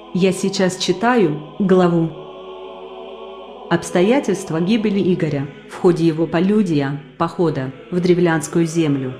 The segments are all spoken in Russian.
Я сейчас читаю главу «Обстоятельства гибели Игоря в ходе его полюдия, похода в древлянскую землю».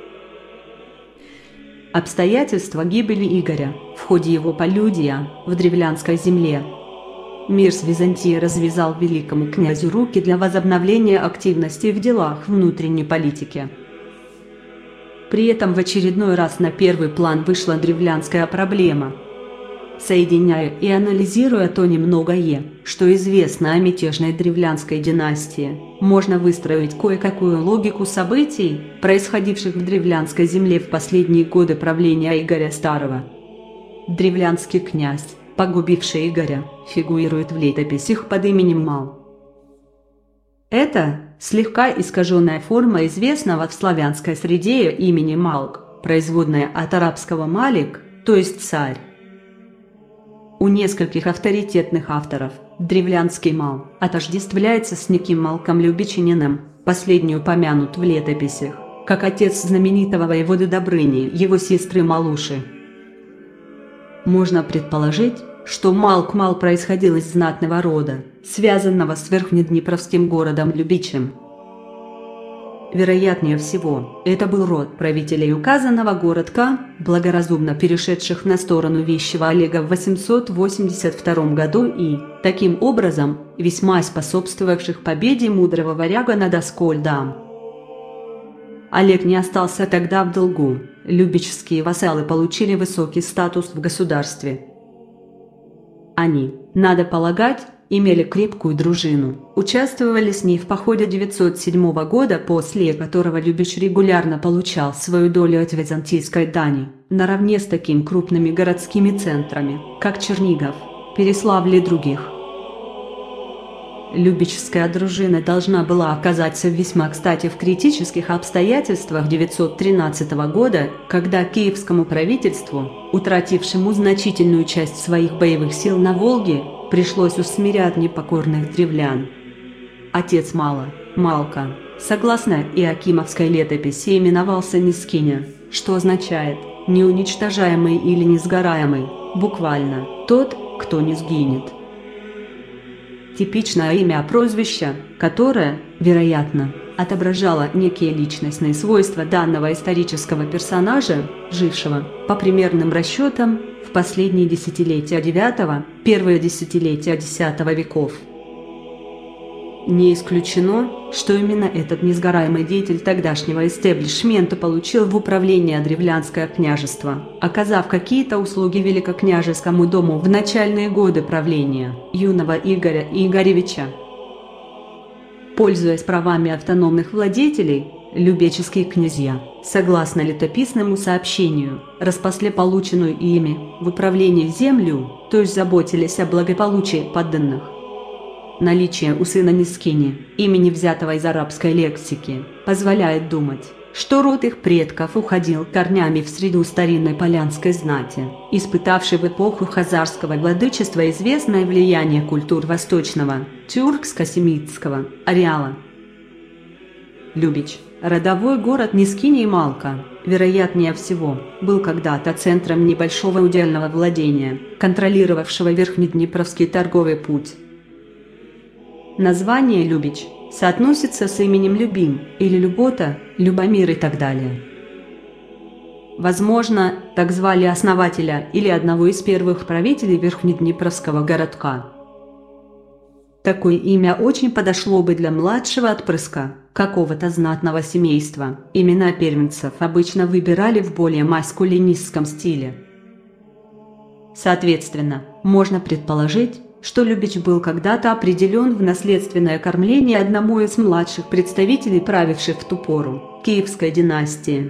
Обстоятельства гибели Игоря в ходе его полюдия в древлянской земле. Мир с Византией развязал великому князю руки для возобновления активности в делах внутренней политики. При этом в очередной раз на первый план вышла древлянская проблема. Соединяя и анализируя то немногое, что известно о мятежной древлянской династии, можно выстроить кое-какую логику событий, происходивших в древлянской земле в последние годы правления Игоря Старого. Древлянский князь, погубивший Игоря, фигурирует в летописях под именем Мал. Это слегка искаженная форма известного в славянской среде имени Малк, производная от арабского «малик», то есть «царь». У нескольких авторитетных авторов древлянский Мал отождествляется с неким Малком Любичаниным, последний упомянут в летописях, как отец знаменитого воеводы Добрыни, его сестры Малуши. Можно предположить, что Малк происходил из знатного рода, связанного с верхнеднепровским городом Любичем. Вероятнее всего, это был род правителей указанного городка, благоразумно перешедших на сторону вещего Олега в 882 году и, таким образом, весьма способствовавших победе мудрого варяга над Аскольдом. Олег не остался тогда в долгу, любичские вассалы получили высокий статус в государстве. Они, надо полагать, имели крепкую дружину, участвовали с ней в походе 907 года, после которого Любич регулярно получал свою долю от византийской дани, наравне с такими крупными городскими центрами, как Чернигов, Переславль и других. Любичская дружина должна была оказаться весьма кстати в критических обстоятельствах 913 года, когда киевскому правительству, утратившему значительную часть своих боевых сил на Волге, пришлось усмирять непокорных древлян. Отец Малка, согласно иоакимовской летописи, именовался Нискиня, что означает «неуничтожаемый» или «несгораемый», буквально «тот, кто не сгинет». Типичное имя-прозвище, которое, вероятно, отображало некие личностные свойства данного исторического персонажа, жившего, по примерным расчетам, в последние десятилетия IX, первые десятилетия X веков. Не исключено, что именно этот несгораемый деятель тогдашнего истеблишмента получил в управление древлянское княжество, оказав какие-то услуги великокняжескому дому в начальные годы правления юного Игоря Игоревича. Пользуясь правами автономных владетелей, любеческие князья, согласно летописному сообщению, распасли полученную ими в управление землю, то есть заботились о благополучии подданных. Наличие у сына Нискини, имени взятого из арабской лексики, позволяет думать, что род их предков уходил корнями в среду старинной полянской знати, испытавшей в эпоху хазарского владычества известное влияние культур восточного, тюркско-семитского ареала. Любич, родовой город Нискини и Малка, вероятнее всего, был когда-то центром небольшого удельного владения, контролировавшего Верхнеднепровский торговый путь. Название Любич соотносится с именем Любим или Любота, Любомир и так далее. Возможно, так звали основателя или одного из первых правителей Верхнеднепровского городка. Такое имя очень подошло бы для младшего отпрыска какого-то знатного семейства. Имена первенцев обычно выбирали в более маскулинистском стиле. Соответственно, можно предположить, что Любич был когда-то определен в наследственное кормление одному из младших представителей правивших в ту пору Киевской династии.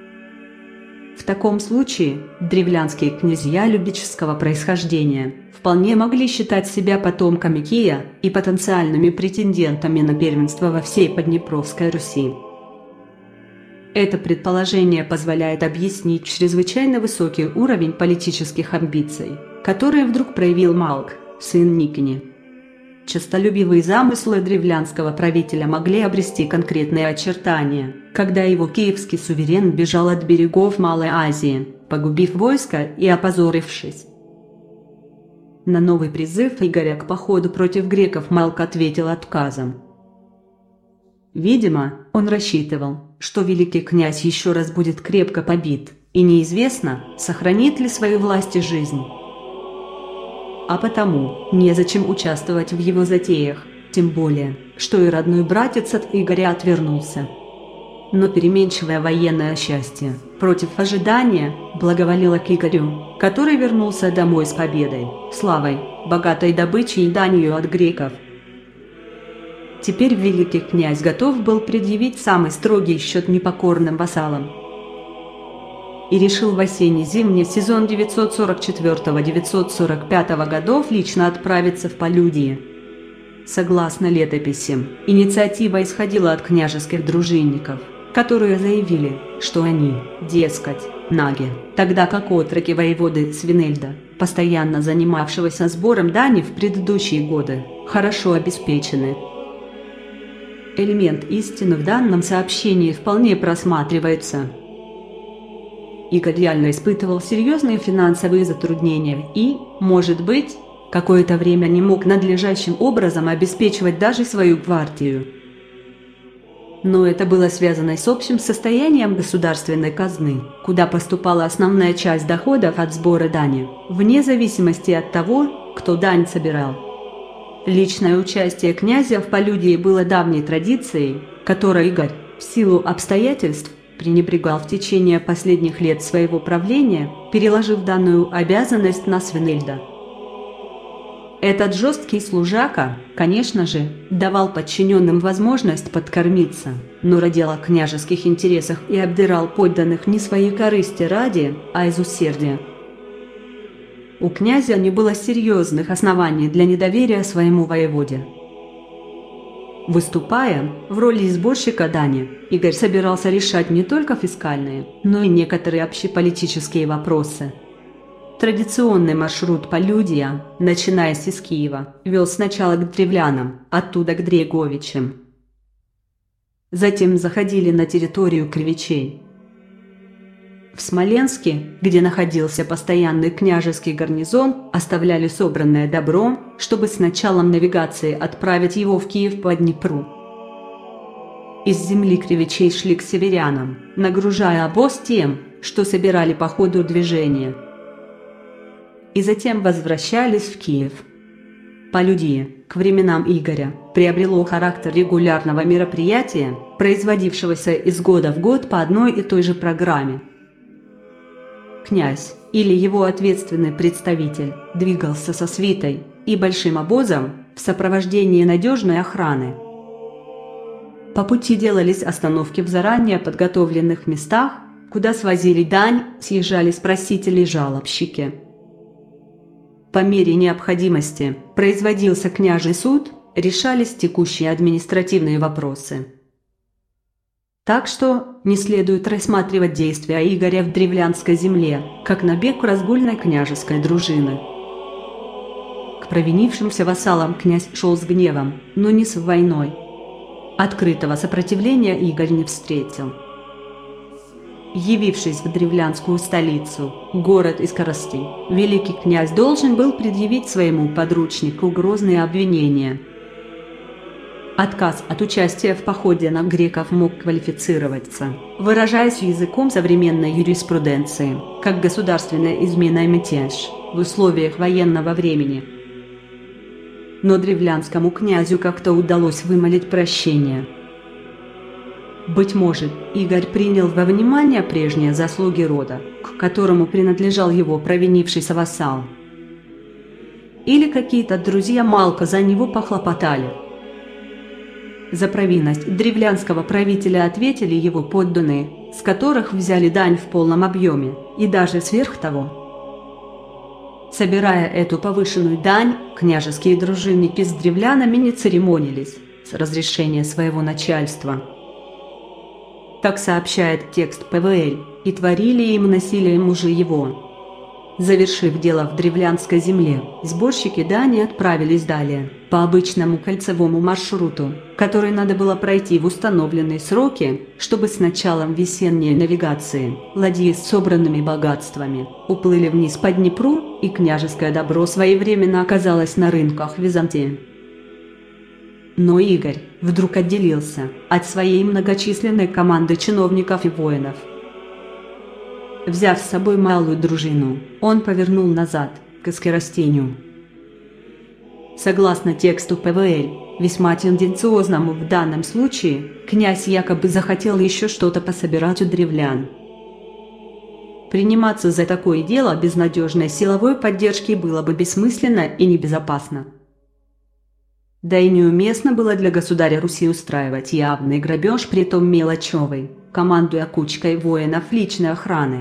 В таком случае древлянские князья любического происхождения вполне могли считать себя потомками Кия и потенциальными претендентами на первенство во всей Поднепровской Руси. Это предположение позволяет объяснить чрезвычайно высокий уровень политических амбиций, которые вдруг проявил Малк, сын Никини. Честолюбивые замыслы древлянского правителя могли обрести конкретные очертания, когда его киевский суверен бежал от берегов Малой Азии, погубив войско и опозорившись. На новый призыв Игоря к походу против греков Малк ответил отказом. Видимо, он рассчитывал, что великий князь еще раз будет крепко побит, и неизвестно, сохранит ли свою власть и жизнь. А потому, незачем участвовать в его затеях, тем более, что и родной братец от Игоря отвернулся. Но переменчивое военное счастье, против ожидания, благоволило к Игорю, который вернулся домой с победой, славой, богатой добычей и данью от греков. Теперь великий князь готов был предъявить самый строгий счет непокорным вассалам. И решил в осенне-зимний сезон 944-945 годов лично отправиться в Полюдье. Согласно летописям, инициатива исходила от княжеских дружинников, которые заявили, что они, дескать, наги, тогда как отроки воеводы Свинельда, постоянно занимавшегося сбором дани в предыдущие годы, хорошо обеспечены. Элемент истины в данном сообщении вполне просматривается. Игорь реально испытывал серьезные финансовые затруднения и, может быть, какое-то время не мог надлежащим образом обеспечивать даже свою гвардию. Но это было связано с общим состоянием государственной казны, куда поступала основная часть доходов от сбора дани, вне зависимости от того, кто дань собирал. Личное участие князя в Полюдье было давней традицией, которой Игорь, в силу обстоятельств, пренебрегал в течение последних лет своего правления, переложив данную обязанность на Свинельда. Этот жесткий служака, конечно же, давал подчиненным возможность подкормиться, но родил о княжеских интересах и обдирал подданных не своей корысти ради, а из усердия. У князя не было серьезных оснований для недоверия своему воеводе. Выступая в роли сборщика дани, Игорь собирался решать не только фискальные, но и некоторые общеполитические вопросы. Традиционный маршрут Полюдья, начиная из Киева, вел сначала к древлянам, оттуда к Дреговичам. Затем заходили на территорию кривичей. В Смоленске, где находился постоянный княжеский гарнизон, оставляли собранное добро, чтобы с началом навигации отправить его в Киев по Днепру. Из земли кривичей шли к северянам, нагружая обоз тем, что собирали по ходу движения. И затем возвращались в Киев. Полюдье, к временам Игоря, приобрело характер регулярного мероприятия, производившегося из года в год по одной и той же программе. Князь или его ответственный представитель двигался со свитой и большим обозом в сопровождении надежной охраны. По пути делались остановки в заранее подготовленных местах, куда свозили дань, съезжались просители и жалобщики. По мере необходимости производился княжий суд, решались текущие административные вопросы. Так что не следует рассматривать действия Игоря в древлянской земле, как набег разгульной княжеской дружины. К провинившимся вассалам князь шел с гневом, но не с войной. Открытого сопротивления Игорь не встретил. Явившись в древлянскую столицу, город и скоростей, великий князь должен был предъявить своему подручнику грозные обвинения. Отказ от участия в походе на греков мог квалифицироваться, выражаясь языком современной юриспруденции, как государственная измена и мятеж в условиях военного времени. Но древлянскому князю как-то удалось вымолить прощение. Быть может, Игорь принял во внимание прежние заслуги рода, к которому принадлежал его провинившийся вассал. Или какие-то друзья Малка за него похлопотали. За провинность древлянского правителя ответили его подданные, с которых взяли дань в полном объеме, и даже сверх того. Собирая эту повышенную дань, княжеские дружинники с древлянами не церемонились с разрешения своего начальства. Так сообщает текст ПВЛ, и творили им насилие мужи его. Завершив дело в древлянской земле, сборщики дани отправились далее, по обычному кольцевому маршруту, который надо было пройти в установленные сроки, чтобы с началом весенней навигации ладьи с собранными богатствами уплыли вниз по Днепру, и княжеское добро своевременно оказалось на рынках Византии. Но Игорь вдруг отделился от своей многочисленной команды чиновников и воинов. Взяв с собой малую дружину, он повернул назад, к Скоростенью. Согласно тексту ПВЛ, весьма тенденциозному в данном случае, князь якобы захотел еще что-то пособирать у древлян. Приниматься за такое дело без надежной силовой поддержки было бы бессмысленно и небезопасно. Да и неуместно было для государя Руси устраивать явный грабеж, притом мелочевый, командуя кучкой воинов личной охраны.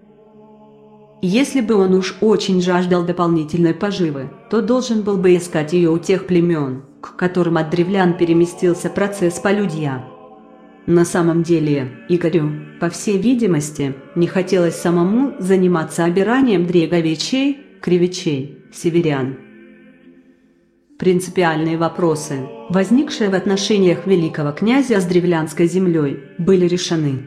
Если бы он уж очень жаждал дополнительной поживы, то должен был бы искать ее у тех племен, к которым от древлян переместился процесс полюдья. На самом деле, Игорю, по всей видимости, не хотелось самому заниматься обиранием дреговичей, кривичей, северян. Принципиальные вопросы, возникшие в отношениях великого князя с древлянской землей, были решены.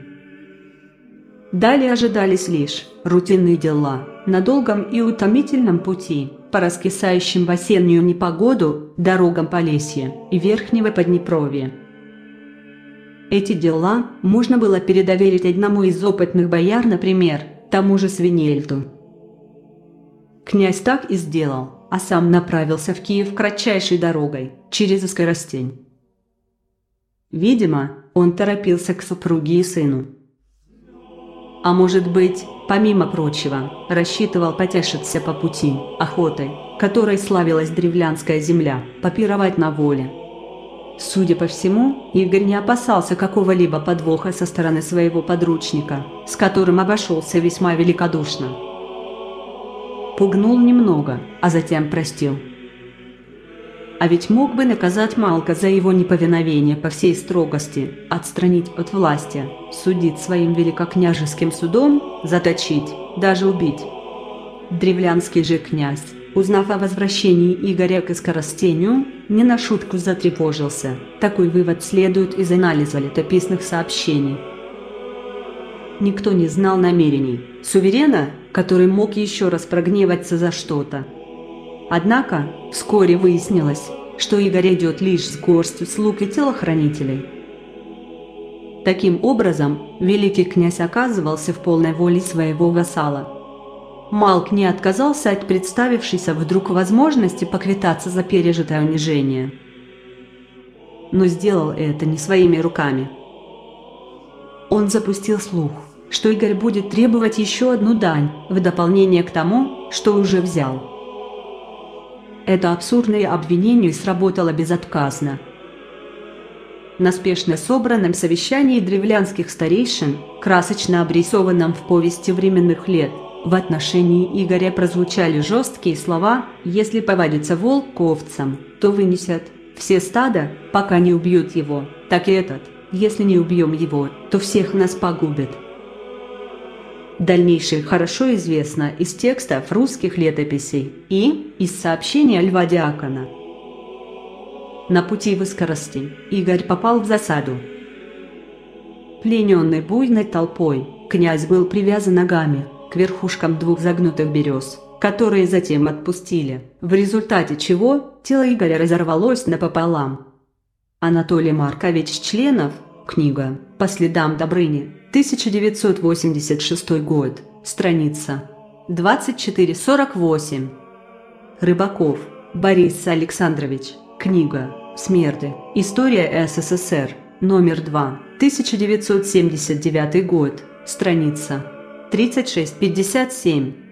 Далее ожидались лишь рутинные дела на долгом и утомительном пути, по раскисающим в осеннюю непогоду дорогам Полесья и Верхнего Поднепровья. Эти дела можно было передоверить одному из опытных бояр, например, тому же Свинельду. Князь так и сделал, а сам направился в Киев кратчайшей дорогой, через Скоростень. Видимо, он торопился к супруге и сыну. А может быть, помимо прочего, рассчитывал потешиться по пути охотой, которой славилась древлянская земля, попировать на воле. Судя по всему, Игорь не опасался какого-либо подвоха со стороны своего подручника, с которым обошелся весьма великодушно. Пугнул немного, а затем простил. А ведь мог бы наказать Малка за его неповиновение по всей строгости, отстранить от власти, судить своим великокняжеским судом, заточить, даже убить. Древлянский же князь, узнав о возвращении Игоря к Скоростенью, не на шутку затревожился. Такой вывод следует из анализа летописных сообщений. Никто не знал намерений суверена, который мог еще раз прогневаться за что-то. Однако, вскоре выяснилось, что Игорь идет лишь с горстью слуг и телохранителей. Таким образом, великий князь оказывался в полной воле своего вассала. Малк не отказался от представившейся вдруг возможности поквитаться за пережитое унижение. Но сделал это не своими руками. Он запустил слух, что Игорь будет требовать еще одну дань, в дополнение к тому, что уже взял. Это абсурдное обвинение сработало безотказно. На спешно собранном совещании древлянских старейшин, красочно обрисованном в повести временных лет, в отношении Игоря прозвучали жесткие слова: «Если повадится волк к овцам, то вынесет все стада, пока не убьют его, так и этот, если не убьем его, то всех нас погубит». Дальнейшее хорошо известно из текстов русских летописей и из сообщения Льва Диакона. На пути в Скоростень Игорь попал в засаду. Плененный буйной толпой, князь был привязан ногами к верхушкам двух загнутых берез, которые затем отпустили, в результате чего тело Игоря разорвалось напополам. Анатолий Маркович Членов, книга «По следам Добрыни», 1986 год, страница 2448. Рыбаков Борис Александрович, книга «Смерды. История СССР», номер 2, 1979 год, страница 3657.